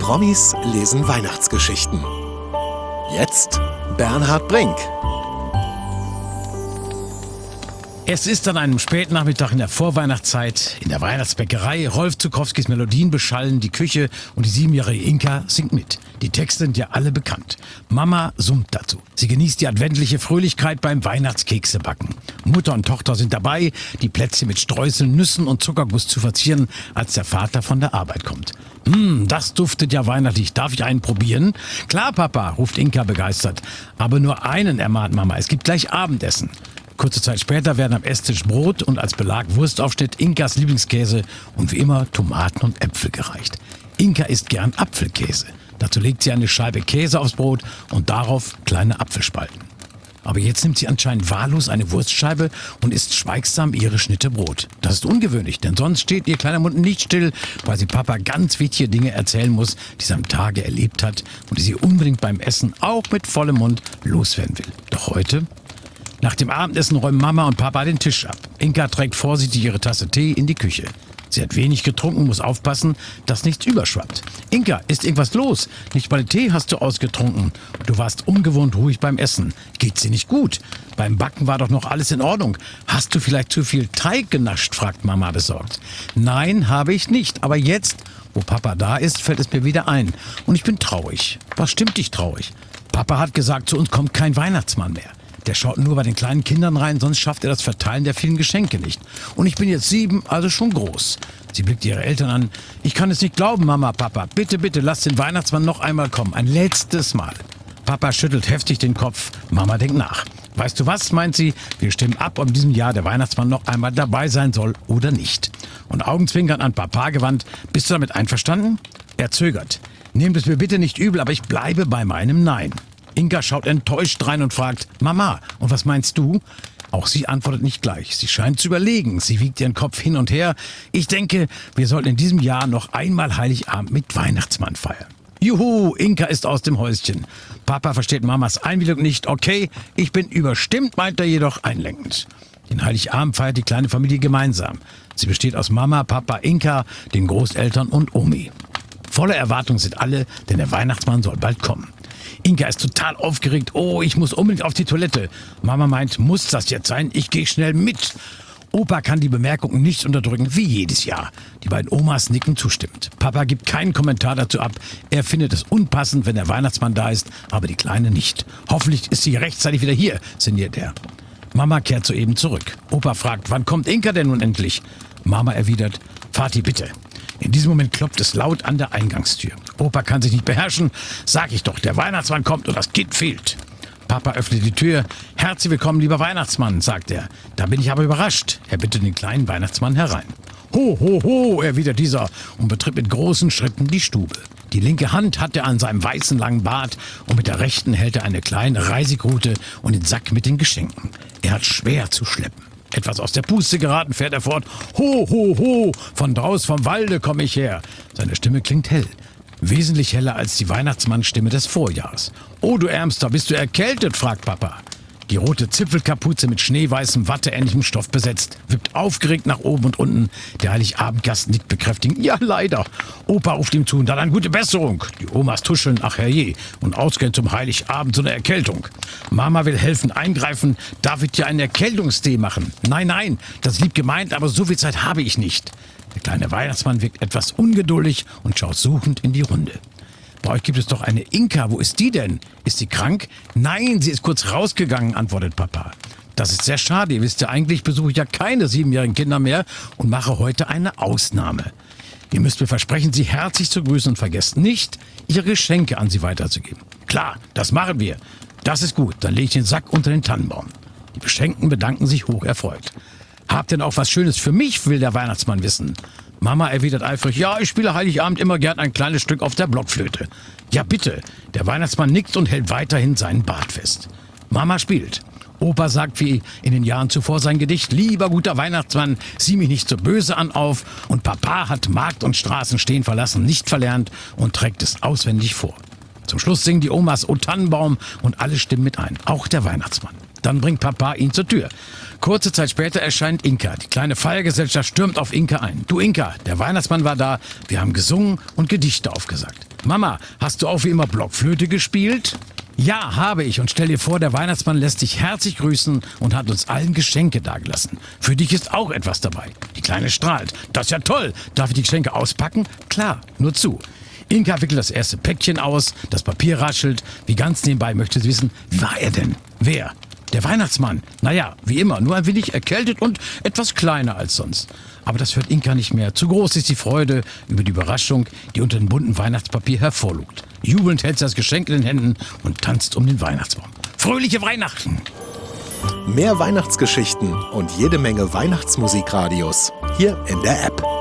Promis lesen Weihnachtsgeschichten. Jetzt Bernhard Brink. Es ist an einem Spätnachmittag in der Vorweihnachtszeit. In der Weihnachtsbäckerei. Rolf Zuckowskis Melodien beschallen die Küche und die 7-jährige Inka singt mit. Die Texte sind ja alle bekannt. Mama summt dazu. Sie genießt die adventliche Fröhlichkeit beim Weihnachtskeksebacken. Mutter und Tochter sind dabei, die Plätzchen mit Streuseln, Nüssen und Zuckerguss zu verzieren, als der Vater von der Arbeit kommt. Das duftet ja weihnachtlich. Darf ich einen probieren? Klar, Papa, ruft Inka begeistert. Aber nur einen, ermahnt Mama. Es gibt gleich Abendessen. Kurze Zeit später werden am Esstisch Brot und als Belag Wurstaufschnitt, Inkas Lieblingskäse und wie immer Tomaten und Äpfel gereicht. Inka isst gern Apfelkäse. Dazu legt sie eine Scheibe Käse aufs Brot und darauf kleine Apfelspalten. Aber jetzt nimmt sie anscheinend wahllos eine Wurstscheibe und isst schweigsam ihre Schnitte Brot. Das ist ungewöhnlich, denn sonst steht ihr kleiner Mund nicht still, weil sie Papa ganz wichtige Dinge erzählen muss, die sie am Tage erlebt hat und die sie unbedingt beim Essen auch mit vollem Mund loswerden will. Doch heute? Nach dem Abendessen räumen Mama und Papa den Tisch ab. Inka trägt vorsichtig ihre Tasse Tee in die Küche. Sie hat wenig getrunken, muss aufpassen, dass nichts überschwappt. Inka, ist irgendwas los? Nicht mal den Tee hast du ausgetrunken. Du warst ungewohnt ruhig beim Essen. Geht's dir nicht gut? Beim Backen war doch noch alles in Ordnung. Hast du vielleicht zu viel Teig genascht? Fragt Mama besorgt. Nein, habe ich nicht. Aber jetzt, wo Papa da ist, fällt es mir wieder ein. Und ich bin traurig. Was stimmt dich traurig? Papa hat gesagt, zu uns kommt kein Weihnachtsmann mehr. Der schaut nur bei den kleinen Kindern rein, sonst schafft er das Verteilen der vielen Geschenke nicht. Und ich bin jetzt 7, also schon groß. Sie blickt ihre Eltern an. Ich kann es nicht glauben, Mama, Papa. Bitte, bitte, lass den Weihnachtsmann noch einmal kommen. Ein letztes Mal. Papa schüttelt heftig den Kopf. Mama denkt nach. Weißt du was, meint sie? Wir stimmen ab, ob in diesem Jahr der Weihnachtsmann noch einmal dabei sein soll oder nicht. Und augenzwinkern an Papa gewandt. Bist du damit einverstanden? Er zögert. Nehmt es mir bitte nicht übel, aber ich bleibe bei meinem Nein. Inka schaut enttäuscht rein und fragt, Mama, und was meinst du? Auch sie antwortet nicht gleich. Sie scheint zu überlegen. Sie wiegt ihren Kopf hin und her. Ich denke, wir sollten in diesem Jahr noch einmal Heiligabend mit Weihnachtsmann feiern. Juhu, Inka ist aus dem Häuschen. Papa versteht Mamas Einwilligung nicht. Okay, ich bin überstimmt, meint er jedoch einlenkend. Den Heiligabend feiert die kleine Familie gemeinsam. Sie besteht aus Mama, Papa, Inka, den Großeltern und Omi. Voller Erwartung sind alle, denn der Weihnachtsmann soll bald kommen. Inka ist total aufgeregt. Oh, ich muss unbedingt auf die Toilette. Mama meint, muss das jetzt sein? Ich gehe schnell mit. Opa kann die Bemerkungen nicht unterdrücken, wie jedes Jahr. Die beiden Omas nicken zustimmend. Papa gibt keinen Kommentar dazu ab. Er findet es unpassend, wenn der Weihnachtsmann da ist, aber die Kleine nicht. Hoffentlich ist sie rechtzeitig wieder hier, sinniert er. Mama kehrt soeben zurück. Opa fragt, wann kommt Inka denn nun endlich? Mama erwidert, Vati, bitte. In diesem Moment klopft es laut an der Eingangstür. Opa kann sich nicht beherrschen. Sag ich doch, der Weihnachtsmann kommt und das Kind fehlt. Papa öffnet die Tür. Herzlich willkommen, lieber Weihnachtsmann, sagt er. Da bin ich aber überrascht. Er bittet den kleinen Weihnachtsmann herein. Ho, ho, ho, erwidert dieser und betritt mit großen Schritten die Stube. Die linke Hand hat er an seinem weißen langen Bart und mit der rechten hält er eine kleine Reisigrute und den Sack mit den Geschenken. Er hat schwer zu schleppen. Etwas aus der Puste geraten, fährt er fort. Ho, ho, ho, von draus vom Walde komme ich her. Seine Stimme klingt hell. Wesentlich heller als die Weihnachtsmannstimme des Vorjahres. Oh, du Ärmster, bist du erkältet? Fragt Papa. Die rote Zipfelkapuze mit schneeweißem, watteähnlichem Stoff besetzt, wippt aufgeregt nach oben und unten. Der Heiligabendgast nickt bekräftigend. Ja, leider. Opa ruft ihm zu und dann eine gute Besserung. Die Omas tuscheln, ach herrje. Und ausgehend zum Heiligabend so eine Erkältung. Mama will helfen, eingreifen. Darf ich dir einen Erkältungstee machen? Nein, nein, das ist lieb gemeint, aber so viel Zeit habe ich nicht. Der kleine Weihnachtsmann wirkt etwas ungeduldig und schaut suchend in die Runde. Bei euch gibt es doch eine Inka. Wo ist die denn? Ist sie krank? Nein, sie ist kurz rausgegangen, antwortet Papa. Das ist sehr schade. Ihr wisst ja, eigentlich besuche ich ja keine 7-jährigen Kinder mehr und mache heute eine Ausnahme. Ihr müsst mir versprechen, sie herzlich zu grüßen und vergesst nicht, ihre Geschenke an sie weiterzugeben. Klar, das machen wir. Das ist gut. Dann lege ich den Sack unter den Tannenbaum. Die Beschenkten bedanken sich hoch erfreut. Habt ihr denn auch was Schönes für mich, will der Weihnachtsmann wissen. Mama erwidert eifrig, ja, ich spiele Heiligabend immer gern ein kleines Stück auf der Blockflöte. Ja, bitte. Der Weihnachtsmann nickt und hält weiterhin seinen Bart fest. Mama spielt. Opa sagt wie in den Jahren zuvor sein Gedicht, lieber guter Weihnachtsmann, sieh mich nicht so böse an auf. Und Papa hat Markt und Straßen stehen verlassen, nicht verlernt und trägt es auswendig vor. Zum Schluss singen die Omas O Tannenbaum und alle stimmen mit ein, auch der Weihnachtsmann. Dann bringt Papa ihn zur Tür. Kurze Zeit später erscheint Inka. Die kleine Feiergesellschaft stürmt auf Inka ein. Du Inka, der Weihnachtsmann war da. Wir haben gesungen und Gedichte aufgesagt. Mama, hast du auch wie immer Blockflöte gespielt? Ja, habe ich. Und stell dir vor, der Weihnachtsmann lässt dich herzlich grüßen und hat uns allen Geschenke dagelassen. Für dich ist auch etwas dabei. Die Kleine strahlt. Das ist ja toll. Darf ich die Geschenke auspacken? Klar, nur zu. Inka wickelt das erste Päckchen aus, das Papier raschelt. Wie ganz nebenbei möchte sie wissen, wie war er denn? Wer? Der Weihnachtsmann. Naja, wie immer, nur ein wenig erkältet und etwas kleiner als sonst. Aber das hört Inka nicht mehr. Zu groß ist die Freude über die Überraschung, die unter dem bunten Weihnachtspapier hervorlugt. Jubelnd hält sie das Geschenk in den Händen und tanzt um den Weihnachtsbaum. Fröhliche Weihnachten! Mehr Weihnachtsgeschichten und jede Menge Weihnachtsmusikradios hier in der App.